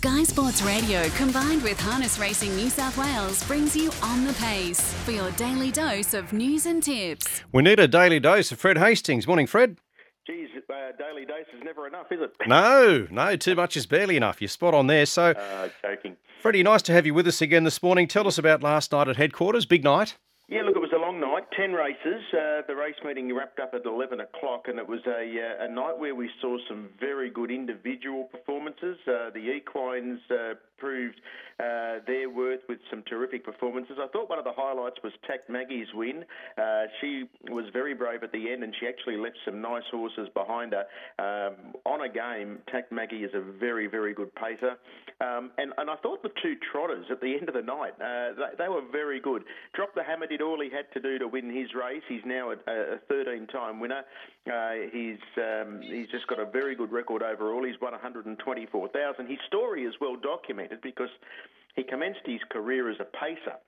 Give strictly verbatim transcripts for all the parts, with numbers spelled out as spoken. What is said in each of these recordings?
Sky Sports Radio combined with Harness Racing New South Wales brings you On the Pace for your daily dose of news and tips. We need a daily dose of Fred Hastings. Morning, Fred. Geez, uh, daily dose is never enough, is it? No, no, too much is barely enough. You're spot on there. So, Uh, joking. Freddie, nice to have you with us again this morning. Tell us about last night at headquarters. Big night. Yeah, look, it was a long night, ten races. Uh, the race meeting wrapped up at eleven o'clock, and it was a, uh, a night where we saw some very good individual performances. Uh, the equines uh, proved uh, their worth with some terrific performances. I thought one of the highlights was Tack Maggie's win. Uh, she was very brave at the end, and she actually left some nice horses behind her. Um, on a game, Tack Maggie is a very, very good pacer. Um, and, and I thought the two trotters at the end of the night, uh, they, they were very good. Drop the Hammer did all he had to do to win his race. He's now a, a thirteen-time winner. Uh, he's um, he's just got a very good record overall. He's won one hundred twenty-four thousand. His story is well documented because he commenced his career as a pacer.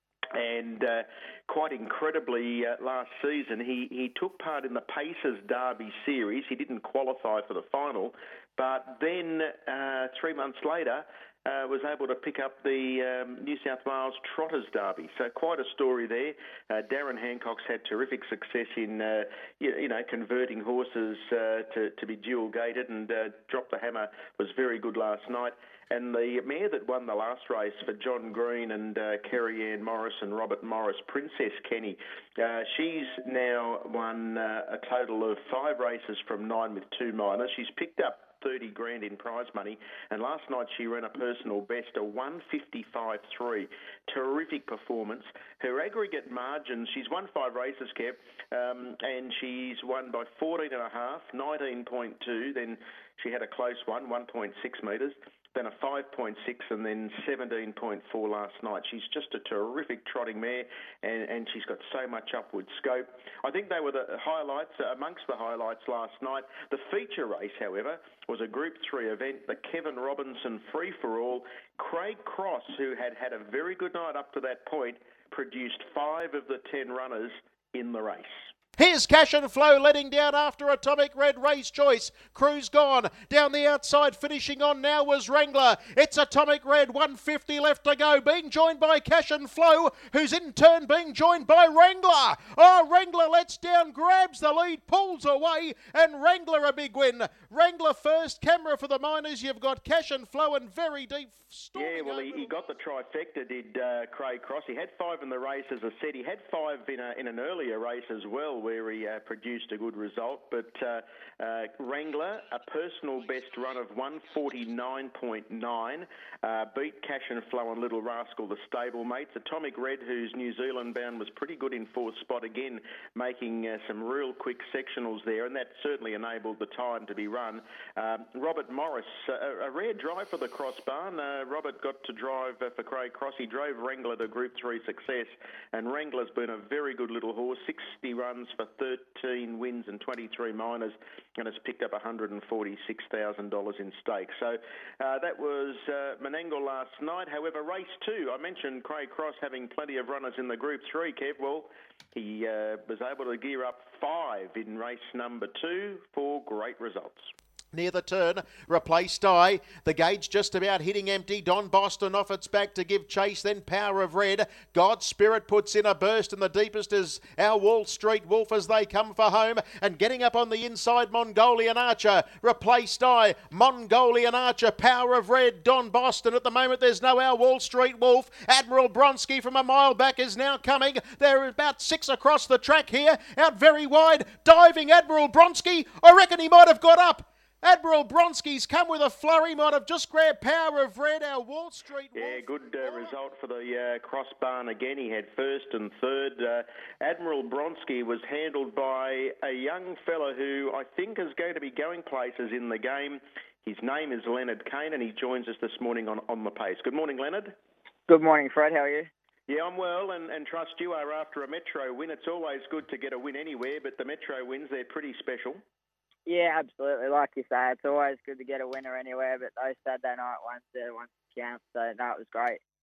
And uh, quite incredibly, uh, last season, he, he took part in the Pacers Derby Series. He didn't qualify for the final, but then uh, three months later, Uh, was able to pick up the um, New South Wales Trotters Derby. So quite a story there. Uh, Darren Hancock's had terrific success in, uh, you, you know, converting horses uh, to, to be dual-gated, and uh, Drop the Hammer was very good last night. And the mare that won the last race for John Green and uh, Kerry Ann Morris and Robert Morris, Princess Kenny, uh, she's now won uh, a total of five races from nine with two minors. She's picked up thirty grand in prize money, and last night she ran a personal best, a one fifty-five three. Terrific performance. Her aggregate margin, she's won five races, Kev, um, and she's won by fourteen and a half, nineteen point two, then she had a close one, one point six metres, then a five point six, and then seventeen point four last night. She's just a terrific trotting mare, and, and she's got so much upward scope. I think they were the highlights, uh, amongst the highlights last night. The feature race, however, was a Group three event, the Kevin Robinson Free-for-All. Craig Cross, who had had a very good night up to that point, produced five of the ten runners in the race. Here's Cash and Flow letting down after Atomic Red. Race Choice. Crew's gone. Down the outside, finishing on now was Wrangler. It's Atomic Red, one fifty left to go. Being joined by Cash and Flow, who's in turn being joined by Wrangler. Oh, Wrangler lets down, grabs the lead, pulls away, and Wrangler a big win. Wrangler first, camera for the Miners. You've got Cash and Flow and very deep. Yeah, well, he, he got the trifecta, did uh, Craig Cross. He had five in the race, as I said. He had five in, a, in an earlier race as well, where he uh, produced a good result. But uh, uh, Wrangler, a personal best run of one forty-nine point nine, uh, beat Cash and Flow and Little Rascal, the stablemates. Atomic Red, who's New Zealand bound, was pretty good in fourth spot again, making uh, some real quick sectionals there, and that certainly enabled the time to be run. Um, Robert Morris, uh, a rare drive for the Cross Barn. Uh, Robert got to drive uh, for Craig Cross. He drove Wrangler to Group three success, and Wrangler's been a very good little horse, sixty runs for thirteen wins and twenty-three minors, and has picked up one hundred forty-six thousand dollars in stakes. So uh, that was uh, Menangle last night. However, race two, I mentioned Craig Cross having plenty of runners in the Group three, Kev. Well, he uh, was able to gear up five in race number two for great results. Near the turn, replaced Di. The gauge just about hitting empty. Don Boston off its back to give chase. Then Power of Red. God's Spirit puts in a burst, and the deepest is our Wall Street Wolf as they come for home. And getting up on the inside, Mongolian Archer. Replaced Di. Mongolian Archer. Power of Red. Don Boston. At the moment, there's no our Wall Street Wolf. Admiral Bronski from a mile back is now coming. There are about six across the track here. Out very wide. Diving Admiral Bronski. I reckon he might have got up. Admiral Bronski's come with a flurry, might have just grabbed Power of Red, our Wall Street Wolf. Yeah, good uh, result for the uh, Cross Barn again. He had first and third. Uh, Admiral Bronski was handled by a young fella who I think is going to be going places in the game. His name is Leonard Kane, and he joins us this morning on, on the pace. Good morning, Leonard. Good morning, Fred. How are you? Yeah, I'm well, and, and trust you are after a Metro win. It's always good to get a win anywhere, but the Metro wins, they're pretty special. Yeah, absolutely. Like you say, it's always good to get a winner anywhere, but those Saturday night ones, the ones count, so that was great.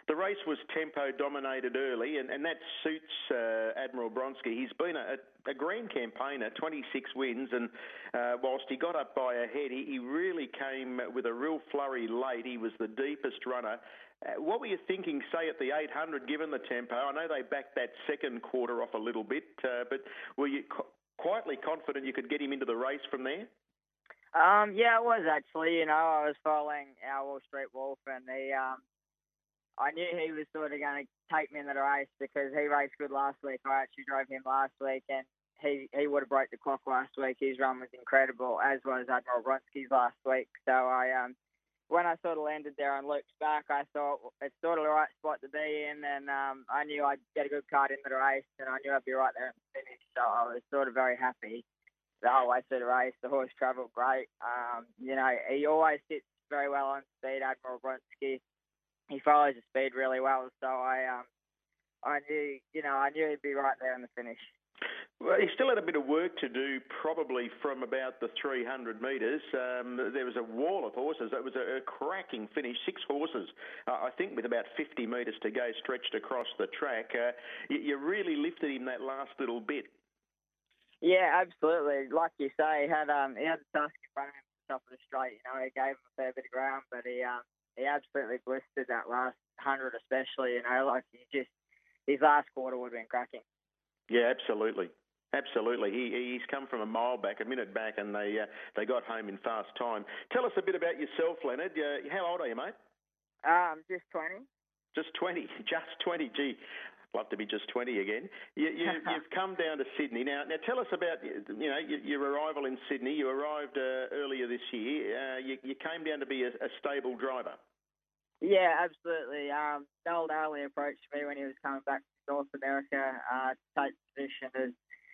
The race was tempo dominated early, and, and that suits uh, Admiral Bronski. He's been a, a grand campaigner, twenty-six wins, and uh, whilst he got up by a head, he, he really came with a real flurry late. He was the deepest runner. Uh, what were you thinking, say, at the eight hundred, given the tempo? I know they backed that second quarter off a little bit, uh, but were you co- quietly confident you could get him into the race from there? Um, yeah, it was actually. You know, I was following our Wall Street Wolf, and he, um, I knew he was sort of going to take me in the race because he raced good last week. I actually drove him last week, and he, he would have broke the clock last week. His run was incredible, as was Admiral Bronski's last week. So I, um, when I sort of landed there on Luke's back, I thought it's sort of the right spot to be in, and um, I knew I'd get a good card into the race, and I knew I'd be right there in the finish. So I was sort of very happy the whole way through the race. The horse travelled great. Um, you know, he always sits very well on speed, Admiral Bronski. He follows the speed really well, so I, um, I knew, you know, I knew he'd be right there in the finish. Well, he still had a bit of work to do, probably from about the three hundred metres. Um, there was a wall of horses. It was a, a cracking finish. Six horses, uh, I think, with about fifty metres to go, stretched across the track. Uh, you, you really lifted him that last little bit. Yeah, absolutely. Like you say, he had um, he had the task in front of him at the top of the straight. You know, he gave him a fair bit of ground, but he um, he absolutely blistered that last hundred, especially. You know, like he just his last quarter would have been cracking. Yeah, absolutely. Absolutely. He, he's come from a mile back, a minute back, and they uh, they got home in fast time. Tell us a bit about yourself, Leonard. Uh, how old are you, mate? Um, just twenty. Just twenty. Just twenty. Gee, love to be just twenty again. You, you, you've come down to Sydney. Now, now tell us about you know your, your arrival in Sydney. You arrived uh, earlier this year. Uh, you, you came down to be a, a stable driver. Yeah, absolutely. Um, Noel Daly approached me when he was coming back to North America uh, to take position as,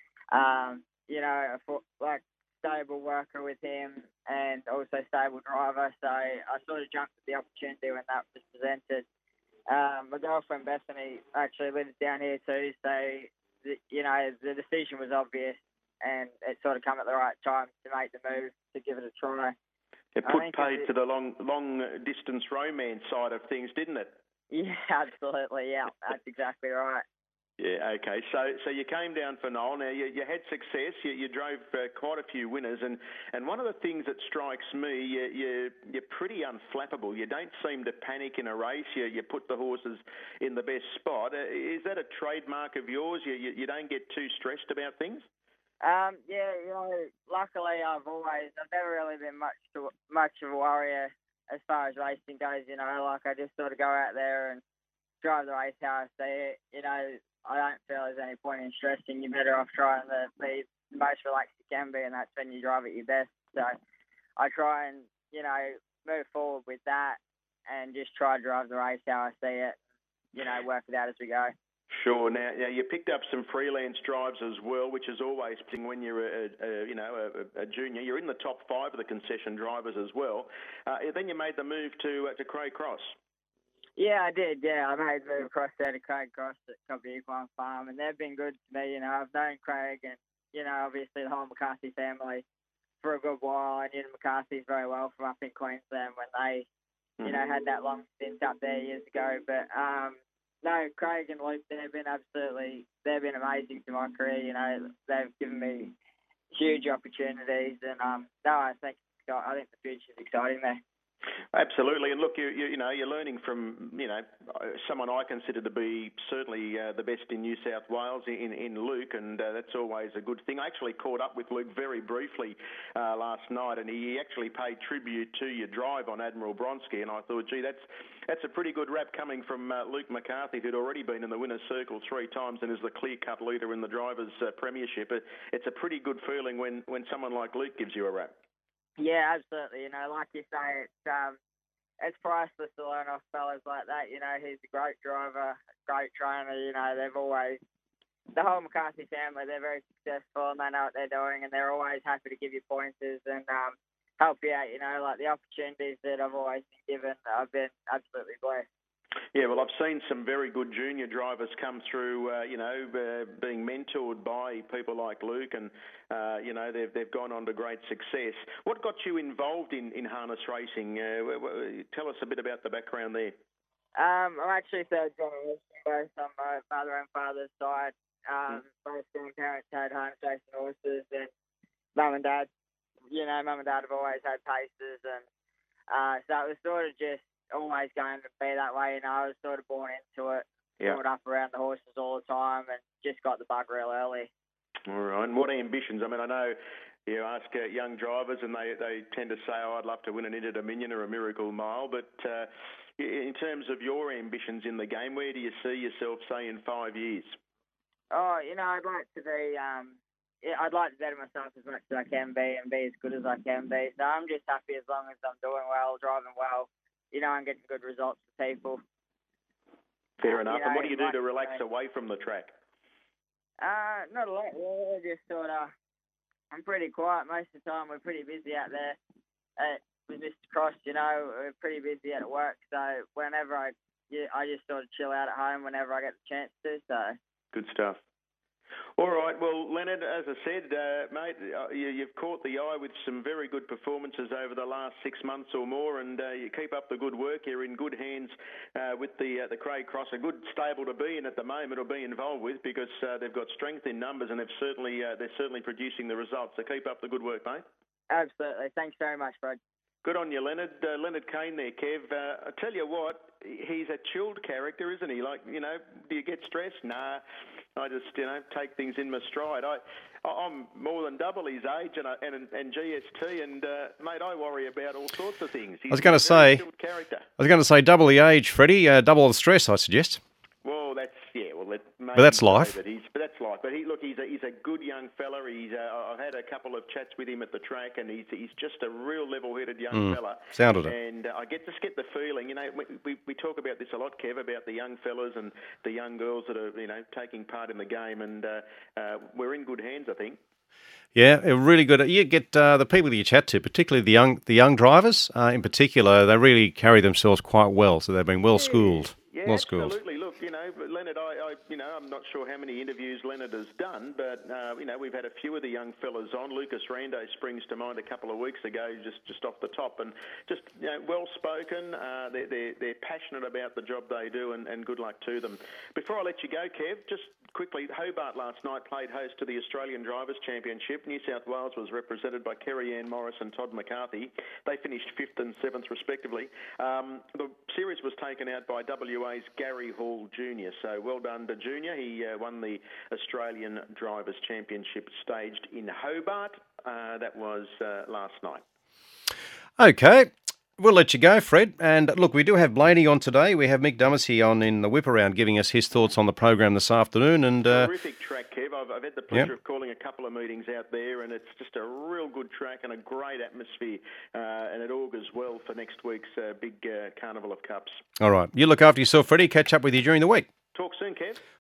um, you know, a like stable worker with him and also stable driver. So I sort of jumped at the opportunity when that was presented. Um, my girlfriend Bethany actually lives down here too, so the, you know the decision was obvious, and it sort of come at the right time to make the move to give it a try. It put paid to the long long distance romance side of things, didn't it? Yeah, absolutely. Yeah, that's exactly right. Yeah, okay. So so you came down for Noel. Now, you, you had success. You, you drove uh, quite a few winners. And, and one of the things that strikes me, you, you, you're pretty unflappable. You don't seem to panic in a race. You, you put the horses in the best spot. Uh, is that a trademark of yours? You, you, you don't get too stressed about things? Um, yeah, you know, luckily I've always, I've never really been much to, much of a worrier as far as racing goes, you know. Like, I just sort of go out there and drive the race how I see it. You know, I don't feel there's any point in stressing. You're better off trying to be the most relaxed you can be, and that's when you drive at your best. So I try and, you know, move forward with that and just try to drive the race how I see it, you know, work it out as we go. Sure. Now, now you picked up some freelance drives as well, which is always when you're a, a you know a, a junior. You're in the top five of the concession drivers as well. Uh, then you made the move to uh, to Craig Cross. Yeah, I did. Yeah, I made the move across there to Craig Cross at Cobby Equine Farm, and they've been good to me. You know, I've known Craig and you know obviously the whole McCarthy family for a good while. I knew the McCarthys very well from up in Queensland when they you mm-hmm. know had that long stint up there years ago, but. um No, Craig and Luke, they've been absolutely, they've been amazing to my career. You know, they've given me huge opportunities, and um, no, I think I think the future's exciting there. Absolutely, and look, you, you you know you're learning from you know someone I consider to be certainly uh, the best in New South Wales in in Luke, and uh, that's always a good thing. I actually caught up with Luke very briefly uh, last night, and he actually paid tribute to your drive on Admiral Bronski, and I thought, gee, that's that's a pretty good rap coming from uh, Luke McCarthy, who'd already been in the winner's circle three times and is the clear-cut leader in the drivers' uh, premiership. It, it's a pretty good feeling when when someone like Luke gives you a rap. Yeah, absolutely. You know, like you say, it's um, it's priceless to learn off fellas like that. You know, he's a great driver, great trainer. You know, they've always, the whole McCarthy family, they're very successful and they know what they're doing, and they're always happy to give you pointers and um, help you out. You know, like the opportunities that I've always been given, I've been absolutely blessed. Yeah, well, I've seen some very good junior drivers come through, uh, you know, uh, being mentored by people like Luke, and, uh, you know, they've they've gone on to great success. What got you involved in, in harness racing? Uh, tell us a bit about the background there. Um, I'm actually third generation, both on my mother and father's side. Um, both grandparents had home racing horses, and mum and dad, you know, mum and dad have always had paces, and uh, so it was sort of just always going to be that way. You know, I was sort of born into it, Yeah. brought up around the horses all the time, and just got the bug real early. All right. And what ambitions? I mean, I know you ask uh, young drivers, and they, they tend to say, "Oh, I'd love to win an Inter Dominion or a Miracle Mile," but uh, in terms of your ambitions in the game, where do you see yourself, say, in five years? Oh, you know, I'd like to be, um, yeah, I'd like to better myself as much as I can be and be as good as I can be. So I'm just happy as long as I'm doing well, driving well, you know, and getting good results for people. Fair Um, enough. you know, And what do you do like to relax to- away from the track? Uh, not a lot, really. Just sort of, I'm pretty quiet most of the time. We're pretty busy out there at, with Mister Cross, you know, we're pretty busy at work. So whenever I, yeah, I just sort of chill out at home whenever I get the chance to. So. Good stuff. All right. Well, Leonard, as I said, uh, mate, uh, you, you've caught the eye with some very good performances over the last six months or more, and uh, you keep up the good work. You're in good hands uh, with the uh, the Craig Cross, a good stable to be in at the moment or be involved with, because uh, they've got strength in numbers and they've certainly uh, they're certainly producing the results. So keep up the good work, mate. Absolutely. Thanks very much, Fred. Good on you, Leonard. Uh, Leonard Kane there, Kev. Uh, I tell you what, he's a chilled character, isn't he? Like, you know, do you get stressed? Nah. I just, you know, take things in my stride. I, I'm more than double his age and and, and G S T, and uh, mate, I worry about all sorts of things. He's I was going a to very say, chilled character. I was going to say, double the age, Freddie, uh, double the stress, I suggest. Well, that's yeah. Well, it may But that's be, life. But, he's, but that's life. But he look, he's a he's a good young fella. He's uh, I've had a couple of chats with him at the track, and he's he's just a real level-headed young Mm, fella. sounded it. And uh, I get just get the feeling, you know, we, we we talk about this a lot, Kev, about the young fellas and the young girls that are you know taking part in the game, and uh, uh, we're in good hands, I think. Yeah, uh, really good. You get uh, the people that you chat to, particularly the young the young drivers uh, in particular, they really carry themselves quite well. So they've been well schooled. Yeah, well schooled. absolutely. Look, you know, Leonard, I, I, you know, I'm not sure how many interviews Leonard has done, but uh, you know, we've had a few of the young fellas on. Lucas Rando springs to mind a couple of weeks ago, just just off the top, and just you know, well spoken. Uh, they're, they're they're passionate about the job they do, and, and good luck to them. Before I let you go, Kev, just quickly, Hobart last night played host to the Australian Drivers' Championship. New South Wales was represented by Kerry Ann Morris and Todd McCarthy. They finished fifth and seventh, respectively. Um, the series was taken out by W A's Gary Hall Junior So well done to Junior. He uh, won the Australian Drivers' Championship staged in Hobart. Uh, that was uh, last night. Okay. We'll let you go, Fred. And look, we do have Blaney on today. We have Mick Dumacy on in the whip around giving us his thoughts on the program this afternoon. And uh, Terrific track, Kev. I've, I've had the pleasure Yep. of calling a couple of meetings out there, and it's just a real good track and a great atmosphere. Uh, and it augurs well for next week's uh, big uh, Carnival of Cups. all right, you look after yourself, Freddie. Catch up with you during the week. Talk soon, Kev.